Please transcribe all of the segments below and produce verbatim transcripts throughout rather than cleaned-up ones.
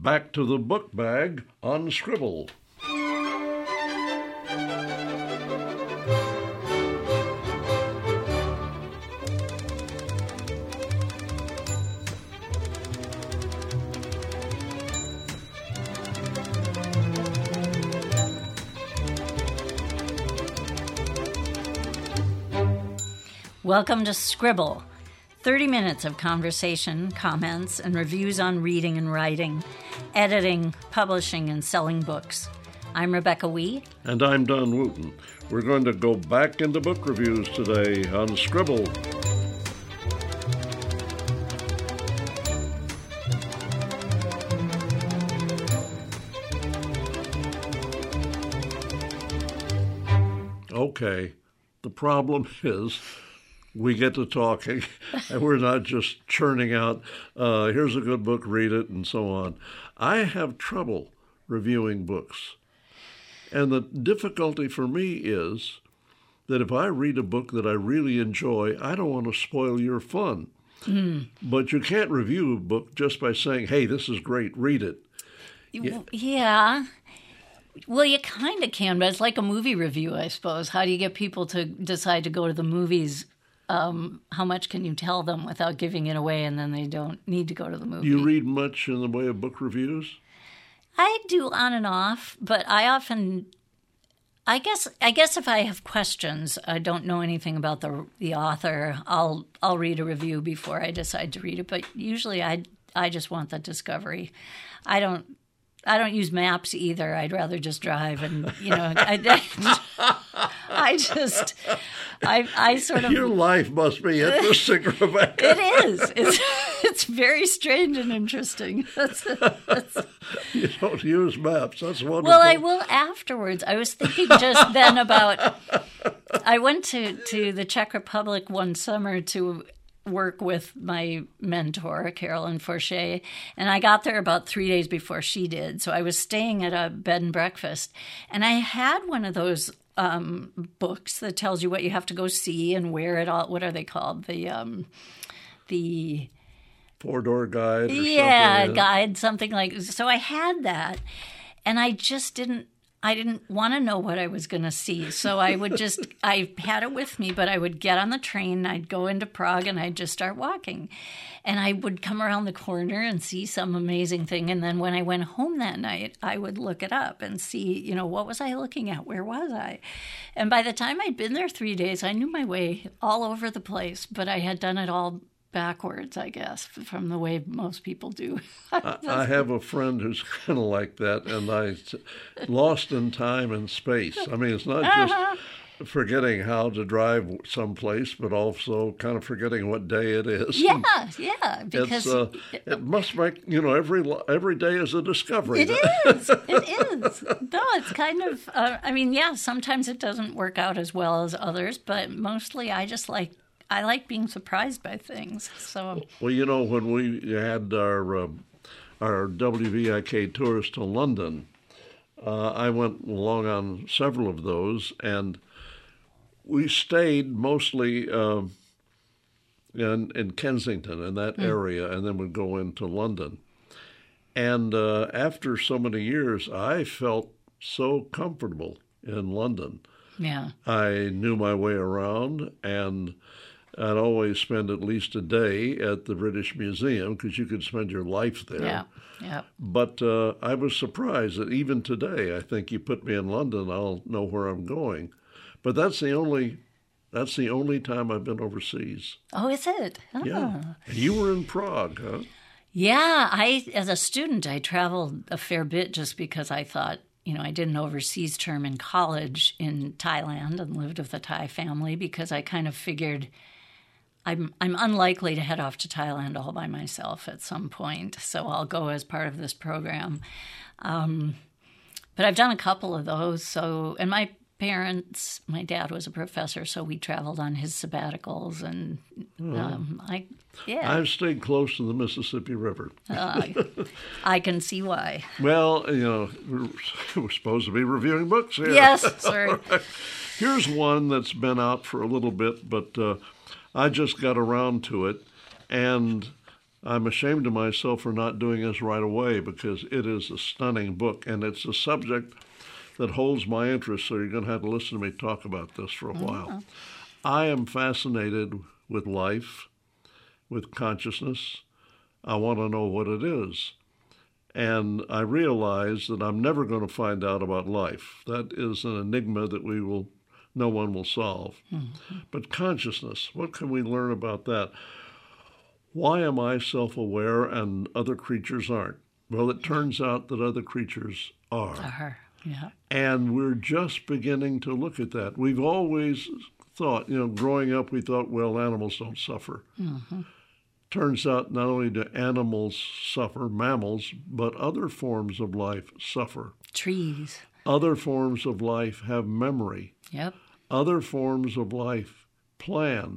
back to the book bag on Scribble. Welcome to Scribble, thirty minutes of conversation, comments, and reviews on reading and writing, editing, publishing, and selling books. I'm Rebecca Wee. And I'm Don Wooten. We're going to go back into book reviews today on Scribble. Okay, the problem is we get to talking, and we're not just churning out, uh, here's a good book, read it, and so on. I have trouble reviewing books. And the difficulty for me is that if I read a book that I really enjoy, I don't want to spoil your fun. Mm. But you can't review a book just by saying, hey, this is great, read it. Yeah. yeah. Well, you kind of can, but it's like a movie review, I suppose. How do you get people to decide to go to the movies? Um, how much can you tell them without giving it away, and then they don't need to go to the movie? Do you read much in the way of book reviews? I do on and off, but I often, I guess, I guess if I have questions, I don't know anything about the the author, I'll I'll read a review before I decide to read it. But usually, I I just want the discovery. I don't. I don't use maps either. I'd rather just drive, and you know, I, I just, I, I sort of. Your life must be interesting, Rebecca. It is. It's, it's very strange and interesting. That's, that's, you don't use maps. That's wonderful. Well, I will afterwards. I was thinking just then about. I went to to the Czech Republic one summer to work with my mentor, Carolyn Forche, and I got there about three days before she did. So I was staying at a bed and breakfast, and I had one of those um, books that tells you what you have to go see and where it all. What are they called? The um, the four-door guide. Or yeah, something, yeah, guide, something like. So I had that, and I just didn't. I didn't want to know what I was going to see. So I would just, I had it with me, but I would get on the train, I'd go into Prague, and I'd just start walking. And I would come around the corner and see some amazing thing. And then when I went home that night, I would look it up and see, you know, what was I looking at? Where was I? And by the time I'd been there three days, I knew my way all over the place, but I had done it all backwards, I guess, from the way most people do. I, I have a friend who's kind of like that, and I lost in time and space. I mean, it's not uh-huh. just forgetting how to drive someplace, but also kind of forgetting what day it is. Yeah, yeah, because uh, it must make, you know, every every day is a discovery. It is. It is. No, it's kind of. Uh, I mean, yeah, sometimes it doesn't work out as well as others, but mostly I just like. I like being surprised by things. So well, you know, when we had our uh, our W V I K tours to London, uh, I went along on several of those, and we stayed mostly uh, in in Kensington, in that mm. area, and then would go into London. And uh, after so many years, I felt so comfortable in London. Yeah, I knew my way around, and I'd always spend at least a day at the British Museum because you could spend your life there. Yeah, yeah. But uh, I was surprised that even today, I think you put me in London, I'll know where I'm going. But that's the only that's the only time I've been overseas. Oh, is it? Oh. Yeah. And you were in Prague, huh? Yeah. I, as a student, I traveled a fair bit just because I thought, you know, I did an overseas term in college in Thailand and lived with a Thai family because I kind of figured I'm I'm unlikely to head off to Thailand all by myself at some point, so I'll go as part of this program. Um, but I've done a couple of those. So, and my parents, my dad was a professor, so we traveled on his sabbaticals, and um, I, yeah, I've stayed close to the Mississippi River. uh, I can see why. Well, you know, we're, we're supposed to be reviewing books here. Yes, sorry. Right. Here's one that's been out for a little bit, but uh, I just got around to it, and I'm ashamed of myself for not doing this right away because it is a stunning book, and it's a subject that holds my interest, so you're going to have to listen to me talk about this for a while. Mm-hmm. I am fascinated with life, with consciousness. I want to know what it is. And I realize that I'm never going to find out about life. That is an enigma that we will, no one will solve. Mm-hmm. But consciousness, what can we learn about that? Why am I self-aware and other creatures aren't? Well, it turns out that other creatures are. Are, yeah. And we're just beginning to look at that. We've always thought, you know, growing up, we thought, well, animals don't suffer. Mm-hmm. Turns out not only do animals suffer, mammals, but other forms of life suffer. Trees. Other forms of life have memory. Yep. Other forms of life plan.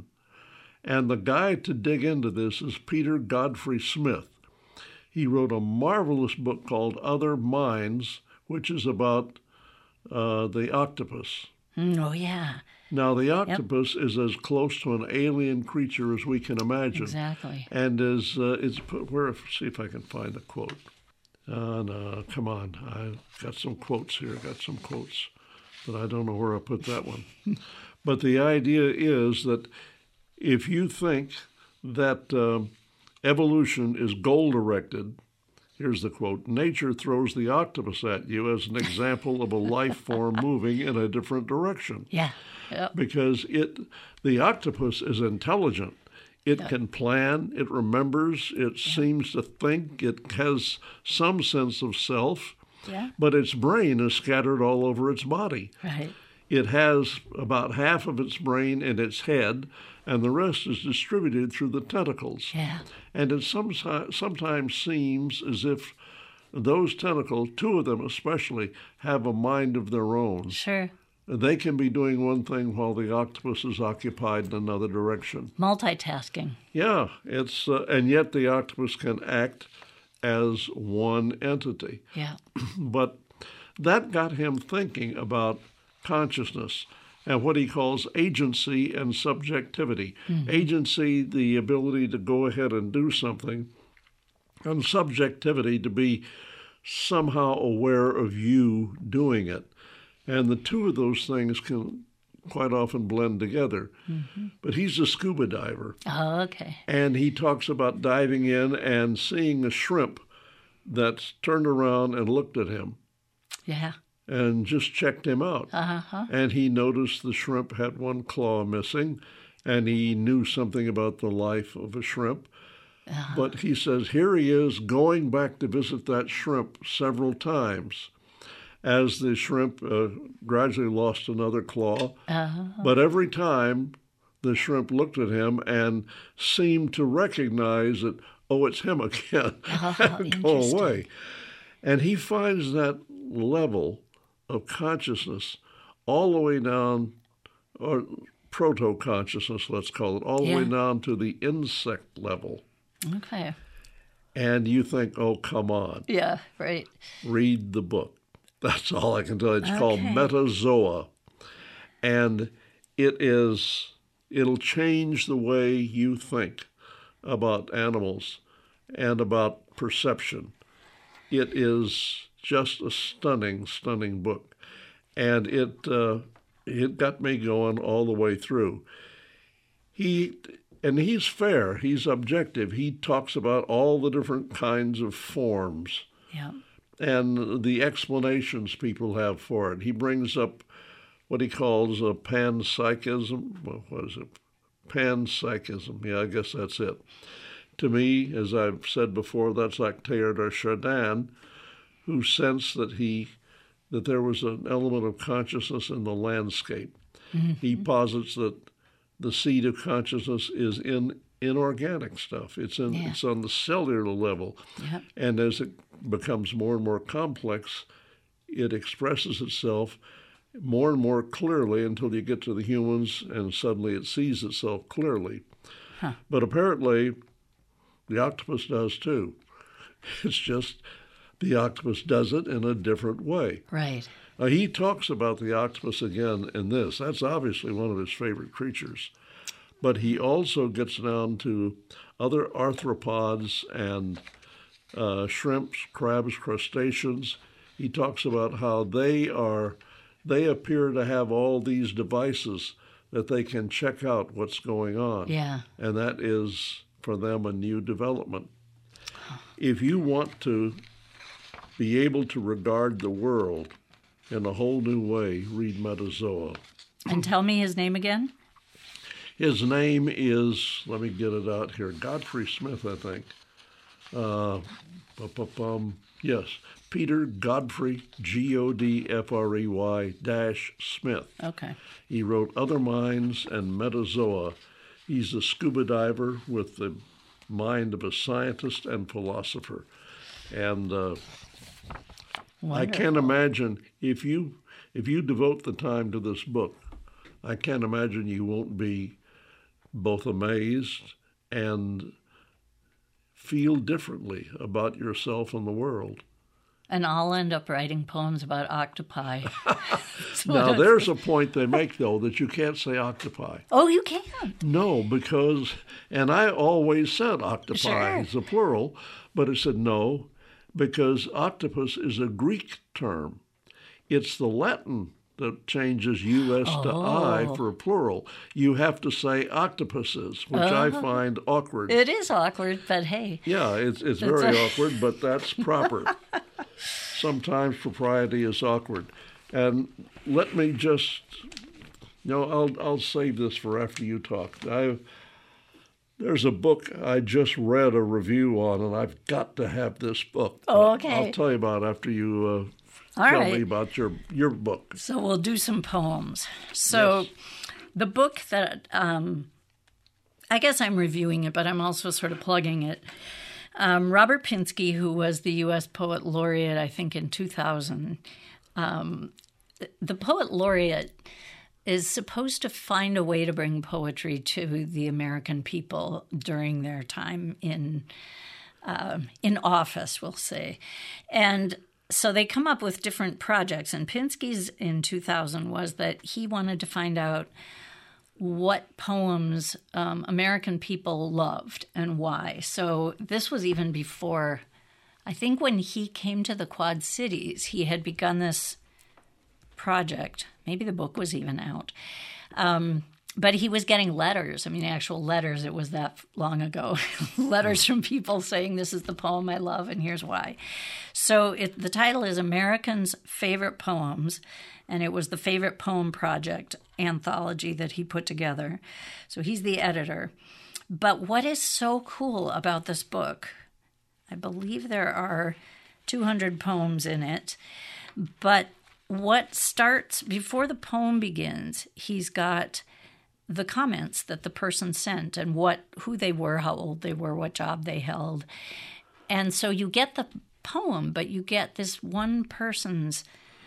And the guy to dig into this is Peter Godfrey Smith. He wrote a marvelous book called Other Minds, which is about uh, the octopus. Mm, oh, yeah. Now, the octopus yep. is as close to an alien creature as we can imagine. Exactly. And is uh, it's put where? See if I can find a quote. Uh, no, come on. I got some quotes here. Got some quotes, but I don't know where I put that one. But the idea is that if you think that uh, evolution is goal-directed, here's the quote, nature throws the octopus at you as an example of a life form moving in a different direction. Yeah. Yep. Because it, the octopus is intelligent. It yep. can plan, it remembers, it yep. seems to think, it has some sense of self, yeah. but its brain is scattered all over its body. Right. It has about half of its brain in its head, and the rest is distributed through the tentacles. Yeah. And it some, sometimes seems as if those tentacles, two of them especially, have a mind of their own. Sure. They can be doing one thing while the octopus is occupied in another direction. Multitasking. Yeah, it's uh, and yet the octopus can act as one entity. Yeah. But that got him thinking about consciousness and what he calls agency and subjectivity. Mm-hmm. Agency, the ability to go ahead and do something, and subjectivity, to be somehow aware of you doing it. And the two of those things can quite often blend together. Mm-hmm. But he's a scuba diver. Oh, okay. And he talks about diving in and seeing a shrimp that turned around and looked at him. Yeah. And just checked him out. Uh-huh. And he noticed the shrimp had one claw missing, and he knew something about the life of a shrimp. Uh-huh. But he says, here he is going back to visit that shrimp several times, as the shrimp uh, gradually lost another claw. Uh-huh. But every time the shrimp looked at him and seemed to recognize that, oh, it's him again, oh, and go away. And he finds that level of consciousness all the way down, or proto-consciousness, let's call it, all the yeah. way down to the insect level. Okay. And you think, oh, come on. Yeah, right. Read the book. That's all I can tell you. It's okay. called Metazoa. And it is, it'll change the way you think about animals and about perception. It is just a stunning, stunning book. And it uh, it got me going all the way through. He and he's fair, he's objective. He talks about all the different kinds of forms. Yeah. And the explanations people have for it. He brings up what he calls a panpsychism. Well, what is it? Panpsychism. Yeah, I guess that's it. To me, as I've said before, that's like Teilhard de Chardin, who sensed that he that there was an element of consciousness in the landscape. Mm-hmm. He posits that the seed of consciousness is in inorganic stuff. It's in yeah. it's on the cellular level. Yep. And as it becomes more and more complex, it expresses itself more and more clearly until you get to the humans, and suddenly it sees itself clearly. Huh. But apparently, the octopus does too. It's just the octopus does it in a different way. Right. Now, he talks about the octopus again in this. That's obviously one of his favorite creatures. but he also gets down to other arthropods and uh, shrimps, crabs, crustaceans. He talks about how they are, they appear to have all these devices that they can check out what's going on. Yeah. And that is, for them, a new development. If you want to be able to regard the world in a whole new way, read Metazoa. And tell me his name again. His name is, let me get it out here, Godfrey Smith, I think. Uh, um, yes, Peter Godfrey, G O D F R E Y dash Smith. Okay. He wrote Other Minds and Metazoa. He's a scuba diver with the mind of a scientist and philosopher. And uh, I can't imagine, if you if you devote the time to this book, I can't imagine you won't be both amazed and feel differently about yourself and the world. And I'll end up writing poems about octopi. Now, there's a point they make, though, that you can't say octopi. Oh, you can't? No, because, and I always said octopi Sure. is a plural, but it said no, because octopus is a Greek term. It's the Latin that changes U S to I Oh. for a plural. You have to say octopuses, which I Uh-huh. find awkward. It is awkward, but hey. Yeah, it's it's That's very a- awkward, but that's proper. Sometimes propriety is awkward. And let me just, you know, I'll I'll save this for after you talk. I there's a book I just read a review on, and I've got to have this book. Oh, okay. I'll tell you about it after you uh, All tell right. me about your your book. So we'll do some poems. So Yes. the book that, um, I guess I'm reviewing it, but I'm also sort of plugging it. Um, Robert Pinsky, who was the U S Poet Laureate, I think, in two thousand, um, the Poet Laureate is supposed to find a way to bring poetry to the American people during their time in uh, in office, we'll say. And so they come up with different projects. And Pinsky's in two thousand was that he wanted to find out what poems um, American people loved and why. So this was even before, I think when he came to the Quad Cities, he had begun this project. Maybe the book was even out. Um, but he was getting letters. I mean, actual letters. It was that long ago. Letters from people saying, this is the poem I love and here's why. So it, the title is Americans' Favorite Poems, and it was the Favorite Poem Project anthology that he put together. So he's the editor. But what is so cool about this book, I believe there are two hundred poems in it, but what starts before the poem begins, he's got the comments that the person sent and what who they were, how old they were, what job they held. And so you get the poem, but you get this one person's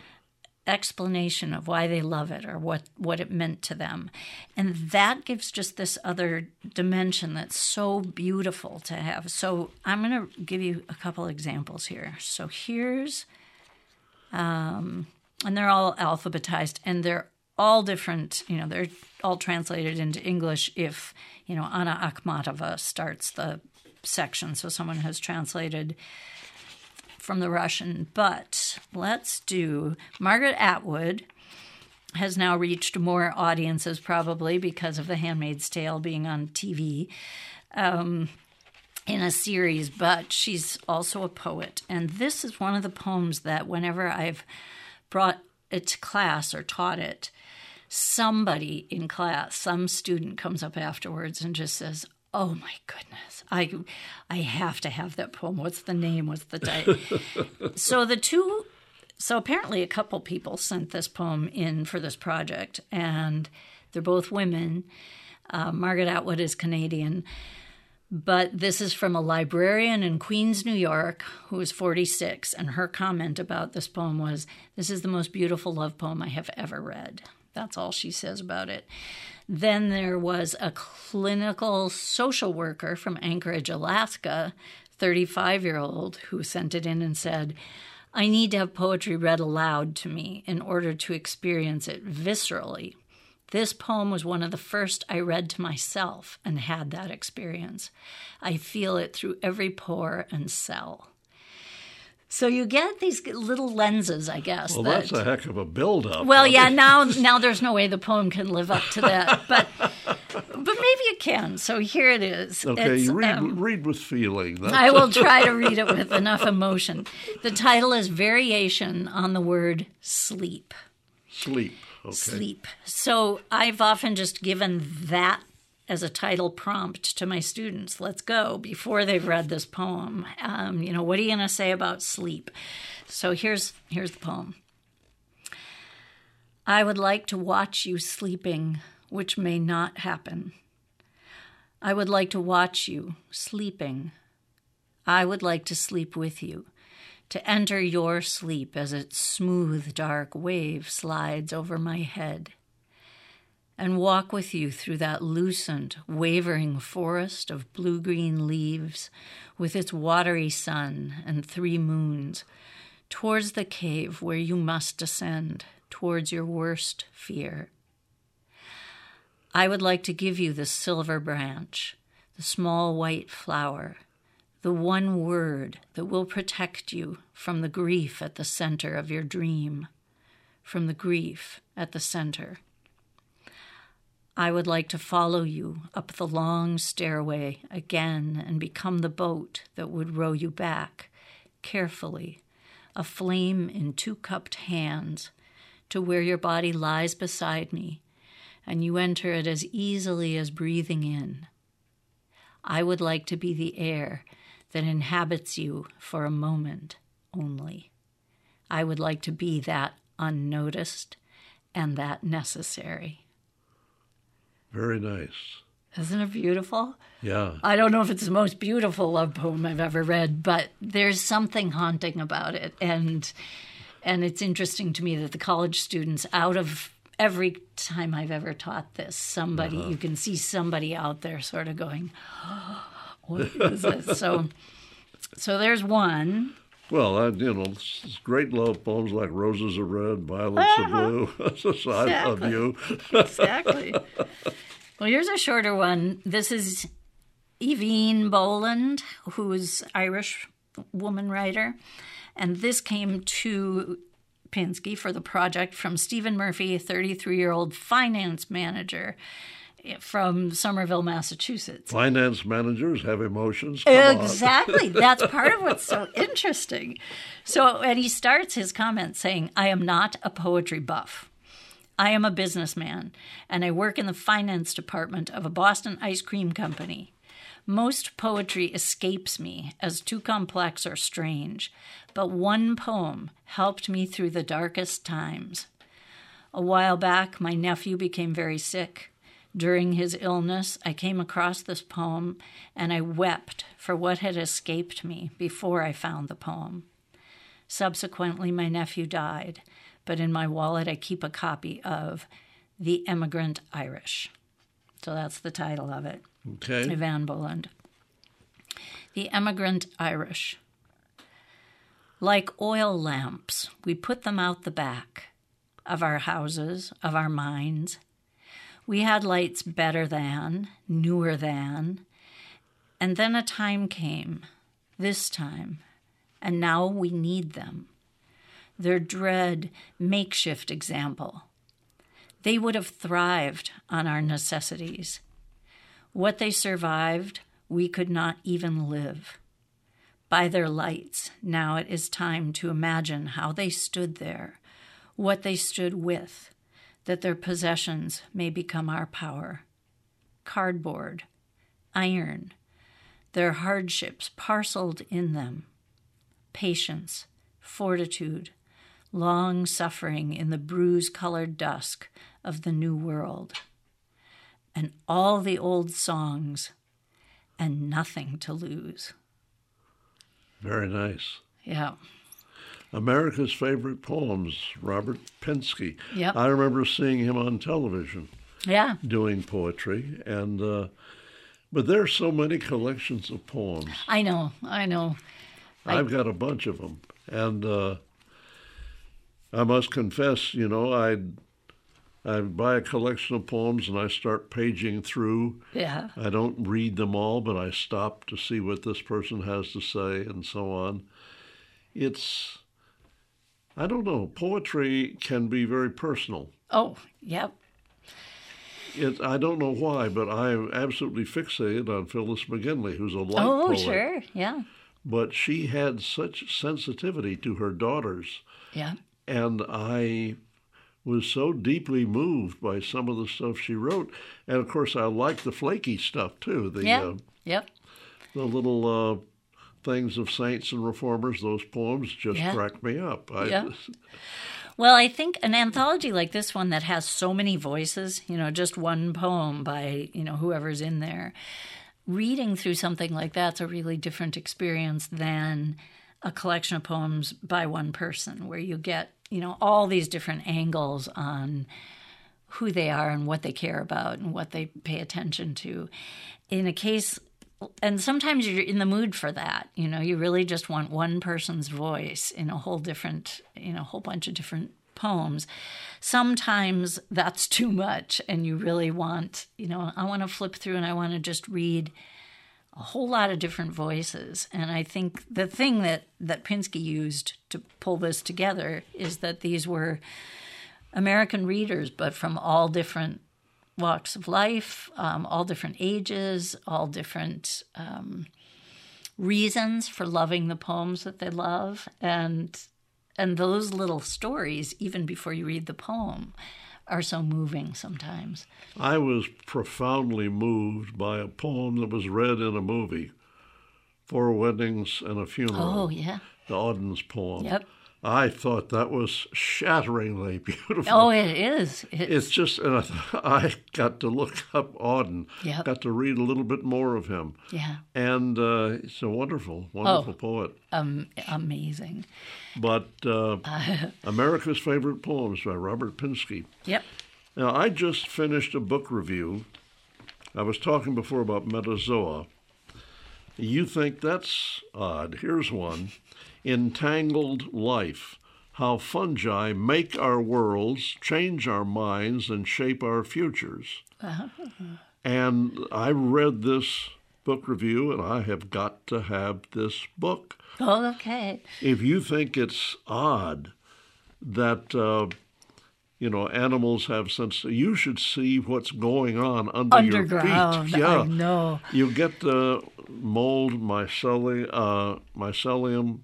explanation of why they love it or what, what it meant to them. And that gives just this other dimension that's so beautiful to have. So I'm going to give you a couple examples here. So here's, um, and they're all alphabetized, and they're all different, you know, they're all translated into English if, you know, Anna Akhmatova starts the section. So someone has translated from the Russian. But let's do Margaret Atwood has now reached more audiences probably because of The Handmaid's Tale being on T V um, in a series, but she's also a poet. And this is one of the poems that whenever I've brought it to class or taught it, somebody in class, some student comes up afterwards and just says, oh my goodness, I I have to have that poem. What's the name? What's the title? So the two, so apparently a couple people sent this poem in for this project, and they're both women. Uh, Margaret Atwood is Canadian, but this is from a librarian in Queens, New York, who is forty-six, and her comment about this poem was, this is the most beautiful love poem I have ever read. That's all she says about it. Then there was a clinical social worker from Anchorage, Alaska, thirty-five-year-old, who sent it in and said, I need to have poetry read aloud to me in order to experience it viscerally. This poem was one of the first I read to myself and had that experience. I feel it through every pore and cell. So you get these little lenses, I guess. Well, that, that's a heck of a build-up. Well, yeah, now now there's no way the poem can live up to that, but but maybe it can. So here it is. Okay, It's, you read, um, read with feeling. That's I will try to read it with enough emotion. The title is Variation on the Word Sleep. Sleep. Okay. Sleep. So I've often just given that as a title prompt to my students. Let's go, before they've read this poem. Um, you know, what are you going to say about sleep? So here's here's the poem. I would like to watch you sleeping, which may not happen. I would like to watch you sleeping. I would like to sleep with you, to enter your sleep as its smooth, dark wave slides over my head, and walk with you through that lucent, wavering forest of blue-green leaves with its watery sun and three moons, towards the cave where you must descend, towards your worst fear. I would like to give you the silver branch, the small white flower, the one word that will protect you from the grief at the center of your dream, from the grief at the center. I would like to follow you up the long stairway again and become the boat that would row you back, carefully, a flame in two cupped hands, to where your body lies beside me, and you enter it as easily as breathing in. I would like to be the air that inhabits you for a moment only. I would like to be that unnoticed and that necessary. Very nice. Isn't it beautiful? Yeah. I don't know if it's the most beautiful love poem I've ever read, but there's something haunting about it. And and it's interesting to me that the college students, out of every time I've ever taught this, somebody, uh-huh. you can see somebody out there sort of going, oh, what is this? So, so there's one. Well, I, you know, great love poems like Roses are Red, Violets are Blue. So I love you. Exactly. Well, here's a shorter one. This is Evene Boland, who's Irish woman writer. And this came to Pinsky for the project from Stephen Murphy, a thirty-three-year-old finance manager from Somerville, Massachusetts. Finance managers have emotions. Come exactly. That's part of what's so interesting. So, and he starts his comment saying, I am not a poetry buff. I am a businessman, and I work in the finance department of a Boston ice cream company. Most poetry escapes me as too complex or strange, but one poem helped me through the darkest times. A while back, my nephew became very sick. During his illness, I came across this poem, and I wept for what had escaped me before I found the poem. Subsequently, my nephew died, but in my wallet I keep a copy of The Emigrant Irish. So that's the title of it. Okay. Evene Boland. The Emigrant Irish. Like oil lamps, we put them out the back of our houses, of our minds. We had lights better than, newer than, and then a time came, this time, and now we need them. Their dread, makeshift example. They would have thrived on our necessities. What they survived, we could not even live. By their lights, now it is time to imagine how they stood there, what they stood with, that their possessions may become our power. Cardboard, iron, their hardships parceled in them. Patience, fortitude, long suffering in the bruise-colored dusk of the new world. And all the old songs, and nothing to lose. Very nice. Yeah. America's Favorite Poems, Robert Pinsky. Yep. I remember seeing him on television. Yeah. Doing poetry. and uh, But there are so many collections of poems. I know, I know. I've I... got a bunch of them. And uh, I must confess, you know, I'd I buy a collection of poems and I start paging through. Yeah. I don't read them all, but I stop to see what this person has to say and so on. It's, I don't know, poetry can be very personal. Oh, yep. It, I don't know why, but I'm absolutely fixated on Phyllis McGinley, who's a light Oh, poet. sure. Yeah. But she had such sensitivity to her daughters. Yeah. And I was so deeply moved by some of the stuff she wrote. And of course, I like the flaky stuff too. The, Yeah. uh, Yep. the little uh, things of saints and reformers, those poems just Yeah. crack me up. I, Yeah. Well, I think an anthology like this one that has so many voices, you know, just one poem by, you know, whoever's in there, reading through something like that's a really different experience than a collection of poems by one person where you get, you know, all these different angles on who they are and what they care about and what they pay attention to. In a case, and sometimes you're in the mood for that, you know, you really just want one person's voice in a whole different, you know, a whole bunch of different poems. Sometimes that's too much and you really want, you know, I want to flip through and I want to just read a whole lot of different voices. And I think the thing that, that Pinsky used to pull this together is that these were American readers, but from all different walks of life, um, all different ages, all different um, reasons for loving the poems that they love. And and those little stories, even before you read the poem, are so moving sometimes. I was profoundly moved by a poem that was read in a movie, Four Weddings and a Funeral. Oh, yeah. The Auden's poem. Yep. I thought that was shatteringly beautiful. Oh, it is. It's, It's just, and I, I got to look up Auden, Yep. got to read a little bit more of him. yeah, And uh, he's a wonderful, wonderful Oh. poet. um, amazing. But uh, America's Favorite Poems by Robert Pinsky. Yep. Now, I just finished a book review. I was talking before about Metazoa. You think that's odd. Here's one. Entangled Life, How Fungi Make Our Worlds, Change Our Minds, and Shape Our Futures. Uh-huh. And I read this book review, and I have got to have this book. Oh, okay. If you think it's odd that, uh, you know, animals have sense, you should see what's going on under Underground. your feet. Yeah. I know. You get the mold myceli- uh, mycelium.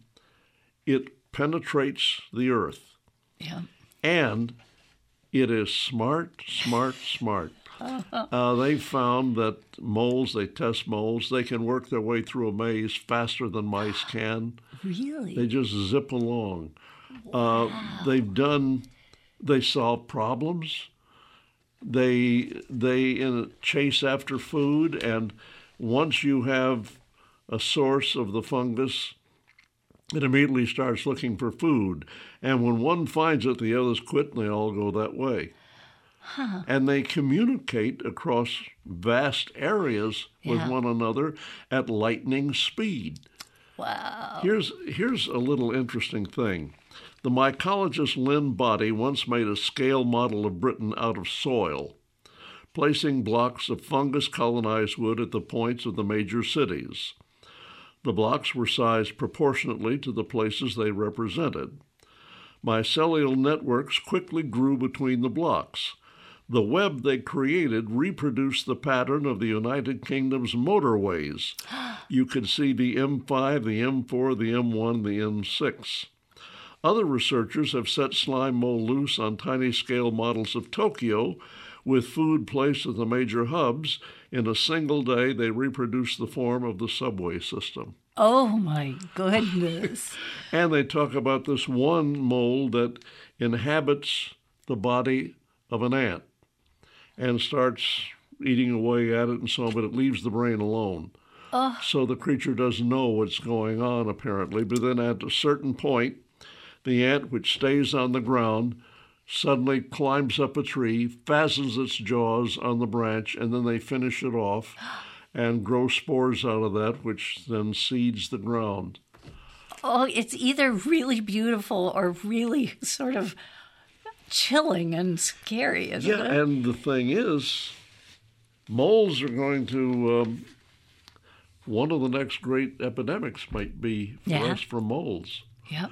It penetrates the earth, Yeah. and it is smart, smart, smart. Uh, they found that moles, they test moles, they can work their way through a maze faster than mice can. Really? They just zip along. Uh, they've done, they solve problems. They they in, chase after food, and once you have a source of the fungus, it immediately starts looking for food. And when one finds it, the others quit, and they all go that way. Huh. And they communicate across vast areas with Yeah. one another at lightning speed. Wow. Here's, here's a little interesting thing. The mycologist Lynn Boddy once made a scale model of Britain out of soil, placing blocks of fungus-colonized wood at the points of the major cities. The blocks were sized proportionately to the places they represented. Mycelial networks quickly grew between the blocks. The web they created reproduced the pattern of the United Kingdom's motorways. You could see the M five, the M four, the M one, the M six. Other researchers have set slime mold loose on tiny scale models of Tokyo, with food placed at the major hubs. In a single day, they reproduce the form of the subway system. Oh, my goodness. And they talk about this one mold that inhabits the body of an ant and starts eating away at it and so on, but it leaves the brain alone. Oh. So the creature doesn't know what's going on, apparently. But then at a certain point, the ant, which stays on the ground, suddenly climbs up a tree, fastens its jaws on the branch, and then they finish it off and grow spores out of that, which then seeds the ground. Oh, it's either really beautiful or really sort of chilling and scary, isn't Yeah, it? and the thing is, moles are going to, um, one of the next great epidemics might be for Yeah. us from moles. Yep.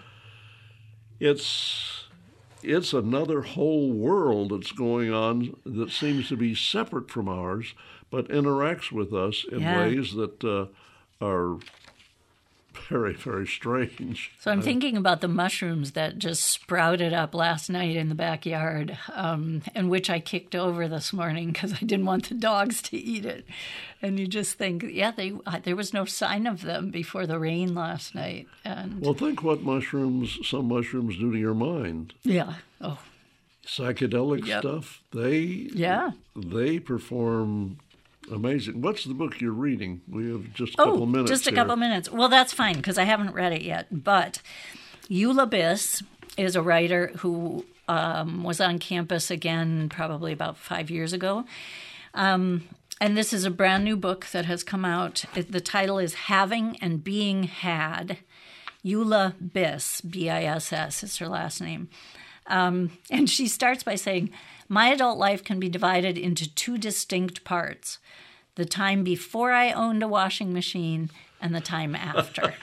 It's, it's another whole world that's going on that seems to be separate from ours, but interacts with us in Yeah. ways that uh, are very, very strange. So I'm thinking about the mushrooms that just sprouted up last night in the backyard, um, and which I kicked over this morning because I didn't want the dogs to eat it. And you just think, yeah, they uh, there was no sign of them before the rain last night. And Well, think what mushrooms, some mushrooms do to your mind. yeah, oh Psychedelic Yep. stuff, they yeah. they perform amazing. What's the book you're reading? We have just a couple Oh, minutes just a here. couple minutes. Well, that's fine because I haven't read it yet. But Eula Biss is a writer who um, was on campus again probably about five years ago. Um, and this is a brand new book that has come out. It, the title is Having and Being Had. Eula Biss, B I S S is her last name. Um, and she starts by saying, my adult life can be divided into two distinct parts. The time before I owned a washing machine and the time after.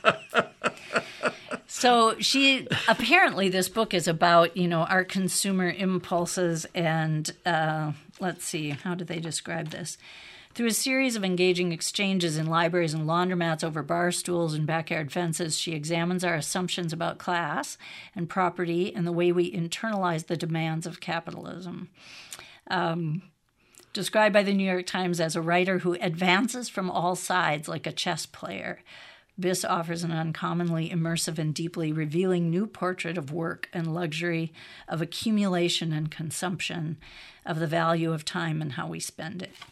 So she, apparently this book is about, you know, our consumer impulses and, uh, let's see, how do they describe this? Through a series of engaging exchanges in libraries and laundromats over bar stools and backyard fences, she examines our assumptions about class and property and the way we internalize the demands of capitalism. Um, described by the New York Times as a writer who advances from all sides like a chess player, Biss offers an uncommonly immersive and deeply revealing new portrait of work and luxury, of accumulation and consumption, of the value of time and how we spend it.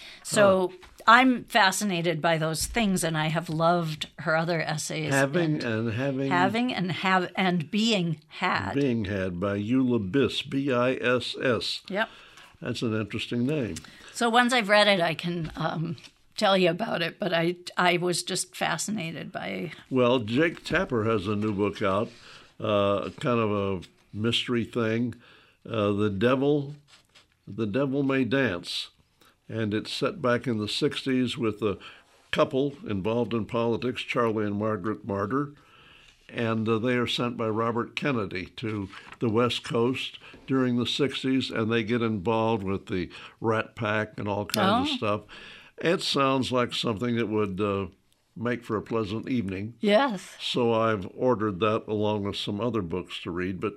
So I'm fascinated by those things, and I have loved her other essays. Having and and having having and have and being had. being had by Eula Biss, B I S S. Yep. That's an interesting name. So once I've read it, I can um, tell you about it. But I I was just fascinated by. Well, Jake Tapper has a new book out, uh, kind of a mystery thing, uh, The Devil, The Devil May Dance. And it's set back in the sixties with a couple involved in politics, Charlie and Margaret Martyr. And uh, they are sent by Robert Kennedy to the West Coast during the sixties, and they get involved with the Rat Pack and all kinds Oh. of stuff. It sounds like something that would uh, make for a pleasant evening. Yes. So I've ordered that along with some other books to read. But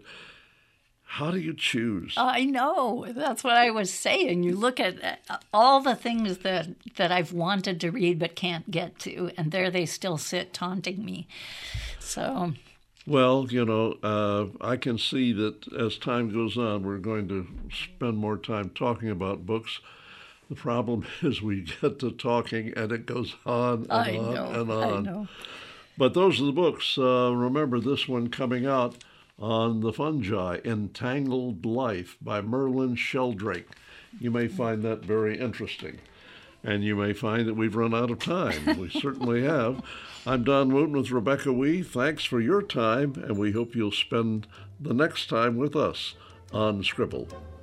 how do you choose? I know. That's what I was saying. You look at uh, all the things that, that I've wanted to read but can't get to, and there they still sit taunting me. So, Well, you know, uh, I can see that as time goes on, we're going to spend more time talking about books. The problem is we get to talking and it goes on and I on know. and I on. know. But those are the books. Uh, remember this one coming out on the fungi, Entangled Life by Merlin Sheldrake. You may find that very interesting. And you may find that we've run out of time. We certainly have. I'm Don Wooten with Rebecca Wee. Thanks for your time, and we hope you'll spend the next time with us on Scribble.